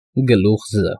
Գլուխ Զ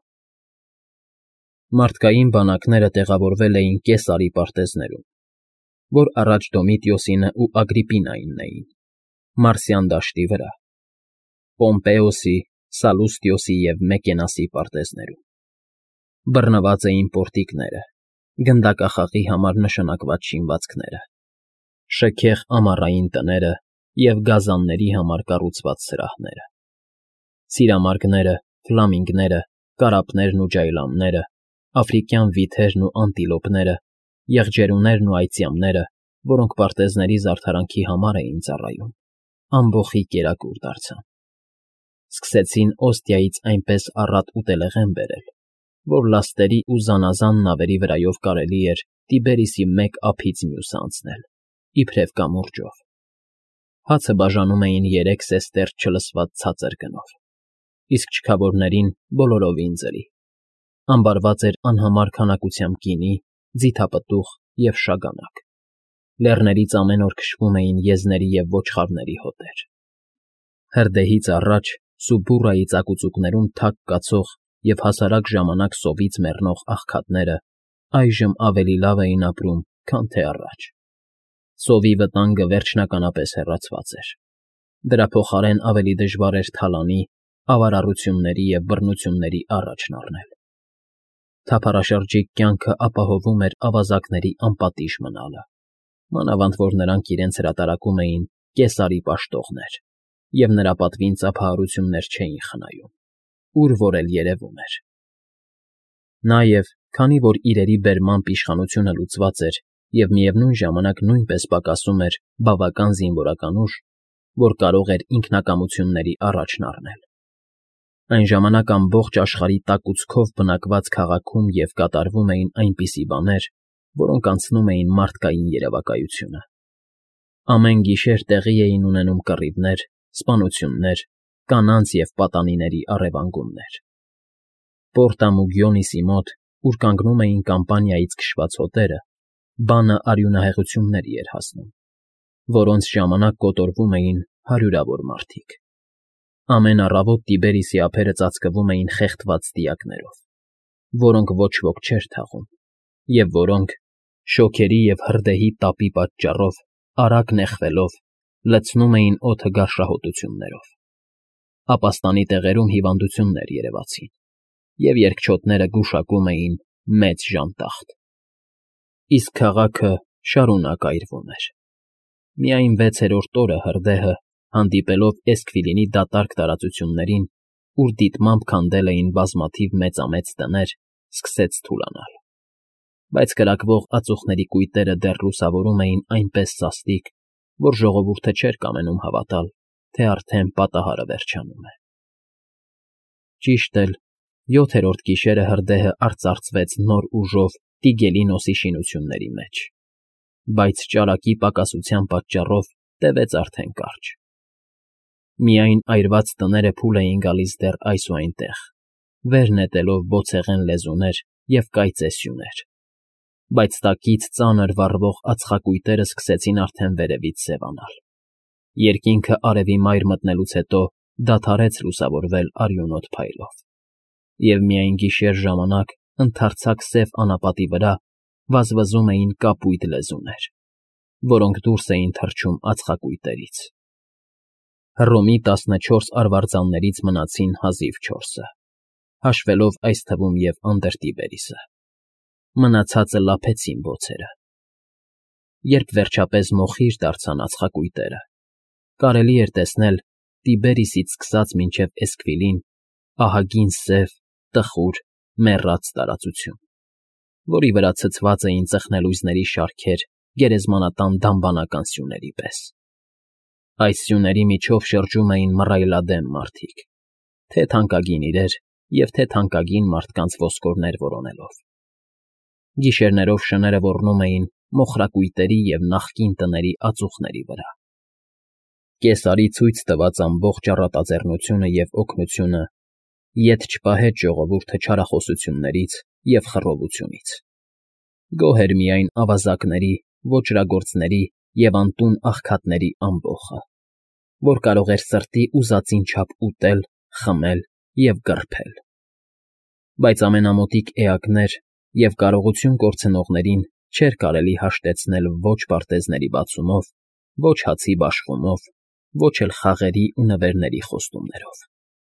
Մարդկային բանակները տեղավորվել էին Կեսարի պարտեզներում, որ առաջ Դոմիտիոսինն ու Ագրիպինային էին, Մարսյան դաշտի վրա, Պոմպեոսի, Սալուստիոսի և Մեկենասի պարտեզներում։ Բռնված էին պորտիկները, գնդակախաղի համար նշանակված շինվածքները, շքեղ ամառային տները և գազանների համար կառուցված սրահները, սիրամարգները, ֆլամինգները, կարապներն ու ջայլամները, աֆրիկյան վիթերն ու անտիլոպները, եղջերուներն ու այծյամները, որոնք պարտեզների զարդարանքի համար էին ծառայում, ամբոխի կերակուր դարձան։ Սկսեցին Օստիայից այնպես առատ ուտելեղեն բերել, որ լաստերի ու զանազան նավերի վրայով կարելի էր Տիբերիսի մեկ ափից մյուսը անցնել, իբրև կամուրջով։ Հացը բաժանում էին 3 սեստերց չլսված ցածր գնով, իսկ չքավորներին բոլորովին ձրի։ Ամբարված էր անհամար քանակությամբ գինի, ձիթապտուղ և շագանակ։ Լեռներից ամեն օր քշվում էին եզների և ոչխարների հոտեր։ Հրդեհից առաջ Սուբուրայի ծակուցուկներում թակ կացող և հասարակ ժամանակ սովից մեռնող աղքատները այժմ ավելի լավ էին ապրում, քան թե առաջ։ Սովի վտանգը վերջնականապես հեռացված էր։ Դրա փոխարեն ավելի դժվար էր թալանի, ավարառությունների և բռնությունների առաջն առնել։ Թափառաշրջիկ կյանքը ապահովում էր ավազակների անպատիժ մնալը, մանավանդ որ նրանք իրենց հրատարակում էին Կեսարի պաշտողներ, և նրա պատվին ծափահարություններ չէին խնայում, ուր որ էլ երևում էր։ Նաև, քանի որ իրերի բերմամբ իշխանությունը լուծված էր և միևնույն ժամանակ նույնպես պակասում էր բավական զինվորական ուժ, որ կարող էր ինքնակամությունների առաջն առնել։ Այն ժամանակ ամբողջ աշխարհի տակուցքով բնակված քաղաքում և կատարվում էին այնպիսի բաներ, որոնք անցնում էին մարդկային երևակայությունը։ Ամեն գիշեր տեղի էին ունենում կռիվներ, սպանություններ, կանանց և պատանիների առևանգումներ։ Պորտամուգիոնիսի մոտ, ուր կանգնում էին կամպանիայից քշված հոտերը, բանը արյունահեղությունների էր հասնում, որոնց ժամանակ կոտորվում էին հարյուրավոր մարդիկ։ Ամեն առավոտ Տիբերիսի ափերը ծածկվում էին խեղդված դիակներով, որոնք ոչ ոք չէր թաղում, և որոնք, շոգերի և հրդեհի տապի պատճառով, արագ նեխվելով, լցնում էին օդը գարշահոտություններով։ Ապաստանի տեղերում հիվանդություններ երևացին, և երկչոտները գուշակում էին մեծ ժանտախտ։ Իսկ քաղաքը շարունակ այրվում էր։ Միայն 6-րդ օրը հրդեհը, հանդիպելով Էսքվիլինի դատարկ տարածություններին, ուր դիտմամբ քանդել էին բազմաթիվ մեծամեծ տներ, սկսեց թուլանալ։ Բայց կրակվող ածուխների կույտերը դեռ լուսավորում էին այնպես սաստիկ, որ ժողովուրդը չէր կամենում հավատալ, թե արդեն պատահարը վերջանում է։ Ճիշտ էլ 7-րդ գիշերը հրդեհը արծարծվեց նոր ուժով Տիգելինոսի շինությունների մեջ, բայց ճարակի պակասության պատճառով տևեց արդեն կարճ։ Միայն այրված տները փուլ էին գալիս դեռ այս ու այնտեղ, վեր նետելով բոցեղեն լեզուներ և կայծե սյուներ, բայց տակից ծանր վառվող ածխակույտերը սկսեցին արդեն վերևից սևանալ։ Երկինքը արևի մայր մտնելուց հետո դադարեց լուսավորվել արյունոտ փայլով, և միայն գիշեր ժամանակ ընդարձակ սև անապատի վրա վազվզում էին կապույտ լեզուներ, որոնք դուրս էին թռչում ածխակույտերից։ Հռոմի 14 արվարձաններից մնացին հազիվ 4-ը, հաշվելով այս թվում և Անդրտիբերիսը։ Մնացածը լափեցին բոցերը։ Երբ վերջապես մոխիր դարձան ածխակույտերը, կարելի էր տեսնել Տիբերիսից սկսած մինչև Էսքվիլին ահագին սև, տխուր, մեռած տարածություն, որի վրա ցցված էին ծխնելույզների շարքեր գերեզմանատան դամբանական սյուների պես։ Այս սյուների միջով շրջում էին մռայլադեմ մարդիկ, թե թանկագին իրեր և թե թանկագին մարդկանց ոսկորներ որոնելով։ Գիշերներով շները ոռնում էին մոխրակույտերի և նախկին տների ածուխների վրա։ Կեսարի ցույց տված ամբողջ առատաձեռնությունը և օգնությունը ետ չպահեց ժողովուրդը չարախոսություններից և խռովությունից։ Գոհ էր միայն ավազակների, ոճրագործների և անտուն աղքատների ամբոխը, որ կարող էր սրտի ուզածին չափ ուտել, խմել և կռփել։ Բայց ամենամոտիկ էակներ և կարողություն կորցնողներին չէր կարելի հաշտեցնել ոչ պարտեզների բացումով, ոչ հացի բաշխումով, ոչ էլ խաղերի ու նվերների խոստումներով։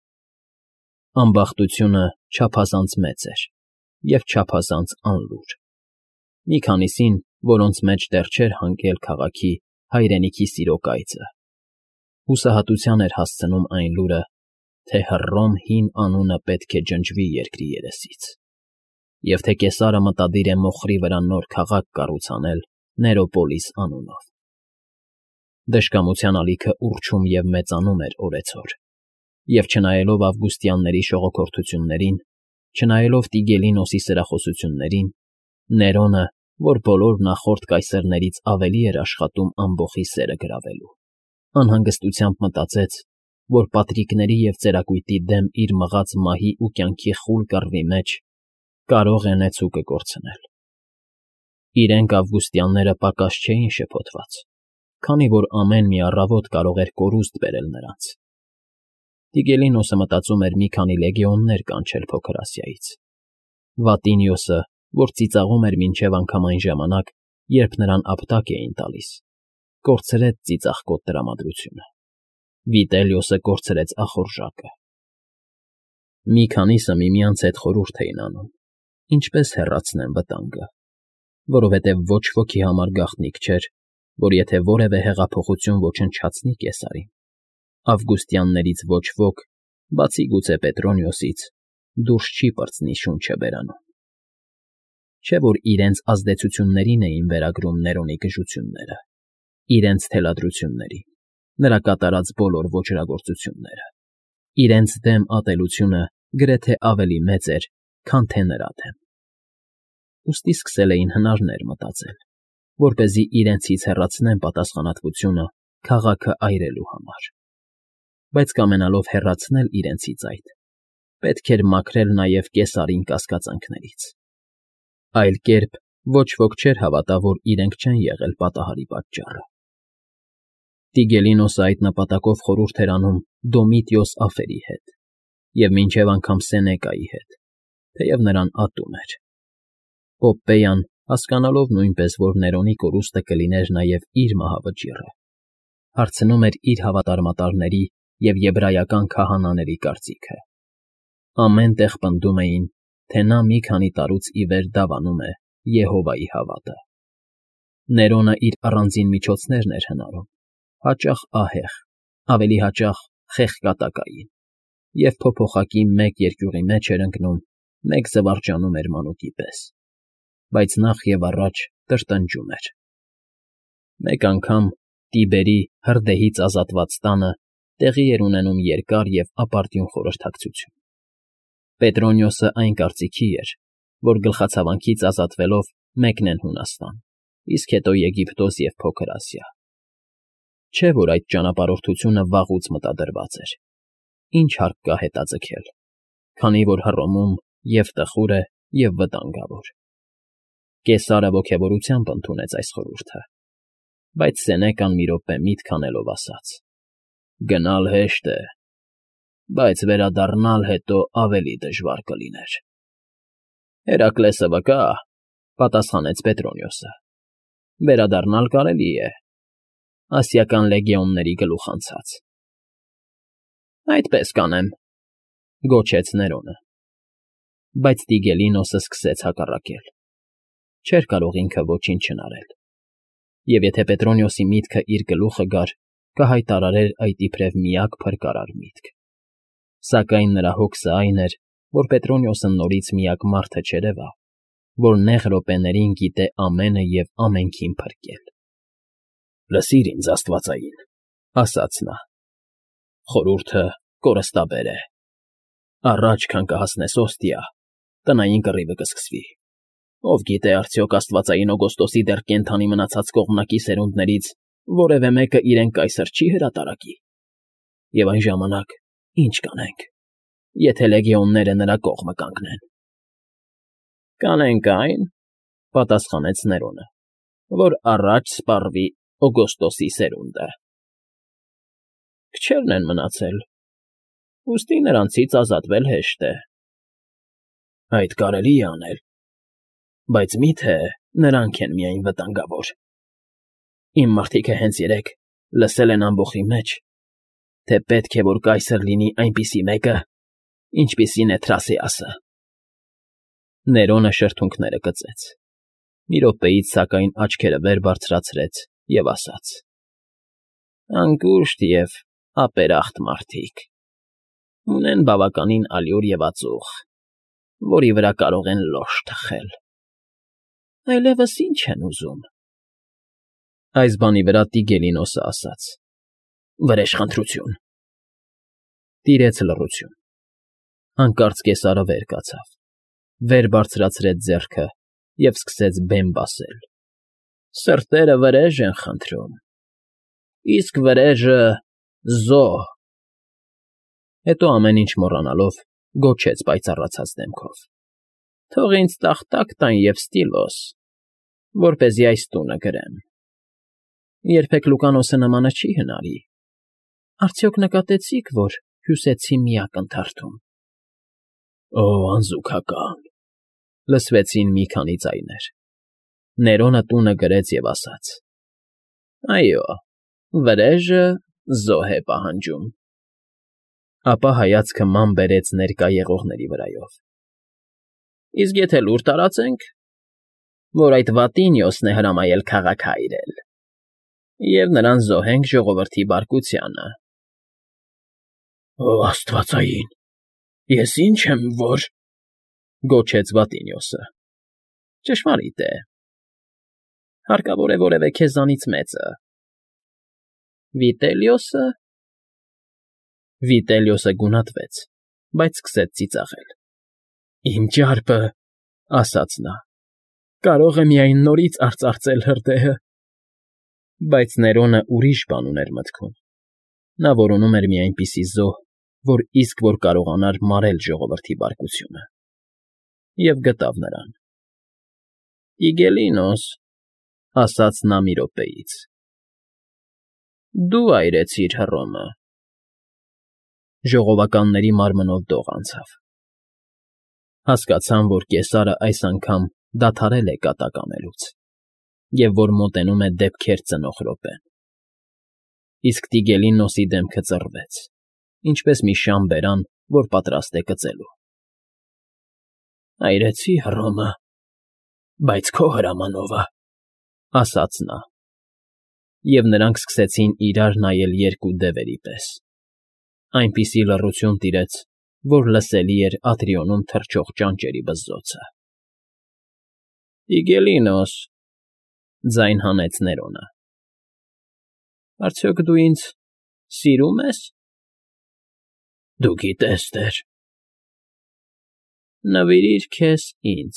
Ամբախտությունը չափազանց մեծ էր և չափազանց անլուր։ Մի քանիսին, որոնց մեջ դեռ չէր հանգել քաղաքի հայրենիքի սիրո կայծը, հուսահատության էր հասցնում այն լուրը, թե Հռոմ հին անունը պետք է ջնջվի երկրի երեսից, և թե Կեսարը մտադիր է մոխրի վրա նոր քաղաք կառուցանել Ներոպոլիս անունով։ Դժկամության ալիքը ուռչում և մեծանում էր օրեցօր, և չնայելով ավգուստյանների շողոքորթություններին, չնայելով Տիգելինոսի սրախոսություններին, Ներոնը, որ բոլոր նախորդ կայսրներից ավելի էր աշխատում ամբոխի սերը գրավելու, անհանգստությամբ մտածեց, որ պատրիկների և ծերակույտի դեմ իր մղած մահի ու կյանքի խուլ կռվի մեջ կարող է նեցուկը կորցնել։ Իրենք ավգուստյանները պակաս չէին շփոթված, քանի որ ամեն մի առավոտ կարող էր կորուստ բերել նրանց։ Տիգելինոսը մտածում էր մի քանի լեգիոններ կանչել Փոքր Ասիայից։ Վատինիոսը, որ ծիծաղում էր մինչև անգամ այն ժամանակ, երբ նրան ապտակ էին տալիս, կորցրեց ծիծաղկոտ տրամադրությունը։ Վիտելիոսը կորցրեց ախորժակը։ Մի քանիսը միմյանց հետ խորհուրդ էին անում, ինչպես հեռացնեն վտանգը, որովհետև ոչ ոքի համար գաղտնիք չէր, որ եթե որևէ հեղափոխություն ոչնչացնի Կեսարին, ավգուստյաններից ոչ ոք, բացի գուցե Պետրոնիոսից, դուրս չի պրծնի շունչը բերանում։ Չէ՞ որ իրենց ազդեցություններին էին վերագրում Ներոնի գժությունները, իրենց թելադրություններին, նրա կատարած բոլոր ոճրագործությունները, իրենց դեմ ատելությունը գրեթե ավելի մեծ էր, քան թե նրա դեմ։ Ուստի սկսել էին հնարներ մտածել, որպեսզի իրենցից հեռացնեն պատասխանատվությունը քաղաքը այրելու համար։ Բայց կամենալով հեռացնել իրենցից այդ, պետք էր մաքրել նաև Կեսարին կասկածանքներից։ Այլ կերպ ոչ ոք չէր հավատա, որ իրենք չեն եղել պատահարի պատճառը։ Տիգելինոսը այդ նպատակով խորհուրդ էր անում Դոմիտիոս ափերի հետ և մինչև անգամ Սենեկայի հետ, թեև նրան ատում էր։ Պոպպեյան, հասկանալով նույնպես, որ Ներոնի կորուստը կլիներ նաև իր մահավճիռը, հարցնում էր իր հավատարմատարների և եբրայական քահանաների կարծիքը։ Ամեն տեղ պնդում էին, թե նա մի քանի տարուց ի վեր դավանում է Եհովայի հավատը։ Ներոնը իր առանձին միջոցներն էր հնարում, հաճախ ահեղ, ավելի հաճախ խեղկատակային, և փոփոխակի մեկ երկյուղի մեջ էր ընկնում, մեկ զվարճանում էր մանուկի պես, բայց նախ և առաջ տրտնջում էր։ Մեկ անգամ Տիբերի հրդեհից ազատված տանը տեղի էր ունենում երկար և ապարդյուն խորհրդակցություն։ Պետրոնիոսը այն կարծիքի էր, որ գլխացավանքից ազատվելով մեկնեն Հունաստան, իսկ հետո Եգիպտոս և Փոքր Ասիա։ Չէ՞ որ այդ ճանապարհորդությունը վաղուց մտադրված էր։ Ինչ հարկ կա հետաձգել, քանի որ Հռոմում և տխուր է, և վտանգավոր։ Կեսարը ոգևորությամբ ընդունեց այս խորհուրդը, բայց Սենեկան մի րոպե միտք անելով ասաց. «Գնալ հեշտ է, բայց վերադառնալ հետո ավելի դժվար կլիներ»։ «Հերակլեսը վկա,֊ պատասխանեց Պետրոնիոսը,֊ վերադառնալ կարելի է, ասիական լեգիոնների գլուխ անցած»։ «Այդպես կանեմ,֊ գոչեց Ներոնը։ Բայց Տիգելինոսը սկսեց հակառակել։ Չէր կարող ինքը ոչինչ հնարել։ Եվ եթե Պետրոնիոսի միտքը իր գլուխը գար, կհայտարարեր այդ իբրև միակ փրկարար միտք։ Սակայն նրա հոգսը այն էր, որ Պետրոնիոսը նորից միակ մարդը չերևա, որ նեղ րոպեներին գիտե ամենը և ամենքին փրկել։ «Լսիր ինձ, աստվածային,֊ ասաց նա,֊ խորհուրդը կորստաբեր է։ Առաջ, քան կհասնես Օստիա, տնային կռիվը կսկսվի։ Ով գիտե, արդյոք աստվածային Օգոստոսի դեռ կենդանի մնացած կողմնակի սերունդներից որևէ մեկը իրեն կայսր չի հրատարակի։ Եվ այն ժամանակ ինչ կանենք, եթե լեգիոնները նրա կողմը կանգնեն»։ «Կանենք այն,֊ պատասխանեց Ներոնը,֊ որ առաջ սպառվի Օգոստոսի սերունդը։ Քչերն են մնացել, ուստի նրանցից ազատվել հեշտ է»։ Այդ կարելի է անել, բայց մի՞թե նրանք են միայն վտանգավոր։ Իմ մարդիկը հենց երեկ լսել են ամբոխի մեջ, թե պետք է որ կայսր լինի այնպիսի մեկը, ինչպիսին է Թրասիասը։ Ներոնը շրթունքները կծեց, մի րոպեից սակայն աչքերը վեր բարձրացրեց և ասաց. Անկուշտ և ապերախտ մարդիկ, ունեն բավականին ալյուր և ածուխ, որի վրա կարող են լոշ թխել։ Այլևս ի՞նչ են ուզում։ Այս բանի վրա Տիգելինոսը ասաց. Վրեժխնդրություն։ Տիրեց լռություն։ Հանկարծ կեսարը վեր կացավ, վեր բարձրացրեց ձեռքը և սկսեց բեմ բասել. Սրտերը վրեժ են խնդրում, իսկ վրեժը զոհ։ Հետո ամեն ինչ մոռանալով գոչեց պայծառացած դեմքով. Թող ինձ տախտակ տան և ստիլոս, որպեսզի այս տունը գրեմ։ Երբեք Լուկանոսը նմանը չի հնարի։ Արդյոք նկատեցի՞ք, որ հյուսեցի մի ակնթարթում։ Օ, անզուգական, լսվեցին մի քանի ձայներ։ Ներոնը տունը գրեց և ասաց. Այո, վրեժը զոհ է պահանջում։ Ապա հայացքը ման բերեց ներկա եղողների վրայով։ Իսկ եթե լուր տարածենք, որ այդ Վատինիոսն է հրամայել քաղաք այրել, և նրան զոհենք ժողովրդի բարկությանը։ Ո աստվածային, ես ինչ եմ, որ… գոչեց Վատինիոսը։ Ճշմարիտ է։ Հարկավոր է որևէ քեզանից մեծը։ Վիտելիոսը… Վիտելիոսը գունատվեց, բայց սկսեց ծիծաղել։ Իմ ճարպը, ասաց նա, կարող է միայն նորից արծարծել հրդեհը։ Բայց Ներոնը ուրիշ բան ուներ մտքում։ Նա որոնում էր մի այնպիսի զոհ, որ իսկ որ կարողանար մարել ժողովրդի բարկությունը։ Եվ գտավ նրան։ Տիգելինոս, ասաց նա մի րոպեից, դու այրեցիր Հռոմը։ Ժողովականների մարմնով դող անցավ։ Հասկացան, որ կեսարը այս անգամ դադարել է կատակ անելուց, և որ մոտենում է դեպքեր ծնող րոպեն։ Իսկ Տիգելինոսի դեմքը ծռվեց, ինչպես մի շան բերան, որ պատրաստ է կծելու։ Այրեցի Հռոմը, բայց քո հրամանովը, ասաց նա։ Եվ նրանք սկսեցին իրար նայել երկու դևերի պես։ Այնպիսի լռություն տիրեց, որ լսելի էր Ատրիոնում թռչող ճանճերի բզզոցը։ Տիգելինոս, ձայն հանեց Ներոնը, արդյոք դու ինձ սիրում ես։ Դու գիտես, տեր։ Նվիրիր քեզ ինձ։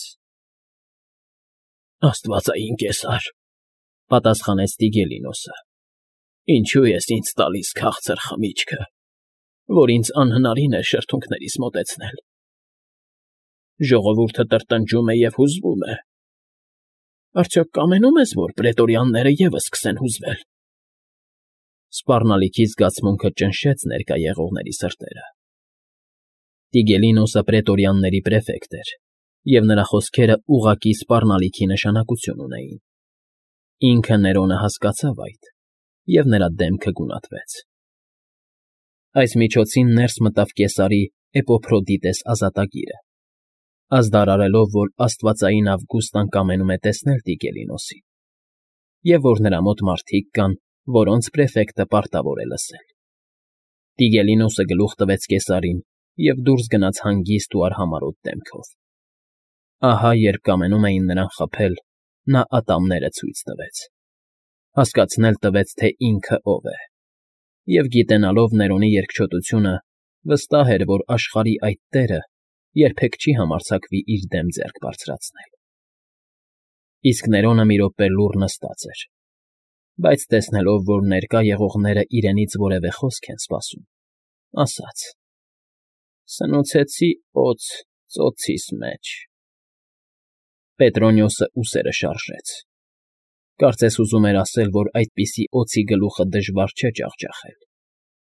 Աստվածային կեսար, պատասխանեց Տիգելինոսը, ինչու ես ինձ տալիս քաղցր խմիչքը, որ ինձ անհնարին է շրթունքներիս մոտեցնել։ Ժողովուրդը տրտնջում է և հուզվում է։ Արդյոք կամենում ես, որ պրետորյանները ևս սկսեն հուզվել։ Սպառնալիքի զգացմունքը ճնշեց ներկա եղողների սրտերը։ Տիգելինոսը պրետորյանների պրեֆեկտ էր, և նրա խոսքերը ուղղակի սպառնալիքի նշանակություն ունեին։ Ինքը Ներոնը հասկացավ այդ, և նրա դեմքը գունատվեց։ Այս միջոցին ներս մտավ կեսարի Էպոփրոդիտես ազատագիրը, ազդարարելով, որ աստվածային Ավգուստան կամենում է տեսնել Տիգելինոսին, և որ նրա մոտ մարդիկ կան, որոնց պրեֆեկտը պարտավոր է լսել։ Տիգելինոսը գլուխ տվեց կեսարին և դուրս գնաց հանգիստ ու արհամարհոտ դեմքով։ Ահա երբ կամենում էին նրան խփել, նա ատամները ցույց տվեց։ Հասկացնել տվեց, թե ինքը ով է, և գիտենալով Ներոնի երկչոտությունը, վստահ էր, որ աշխարհի այդ տերը երբեք չի համարձակվի իր դեմ ձեռք բարձրացնել։ Իսկ Ներոնը մի րոպե լուռ նստած էր, բայց տեսնելով, որ ներկա եղողները իրենից որևէ խոսք են սպասում, ասաց. Սնուցեցի օձ ծոցիս մեջ։ Պետրոնիոսը ուսերը շարժեց։ Կարծես ուզում էր ասել, որ այդպիսի օձի գլուխը դժվար չէ ջախջախել։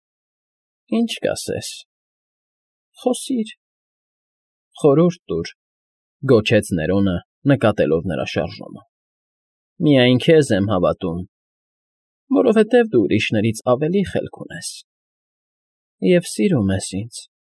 Ինչ կասես, խոսիր, խորհուրդ տուր, Գոչեց Ներոնը, նկատելով նրա շարժումը։ Միայն քեզ եմ հավատում, որովհետև դու ուրիշներից ավելի խելք ունես և սիրում ես ինձ։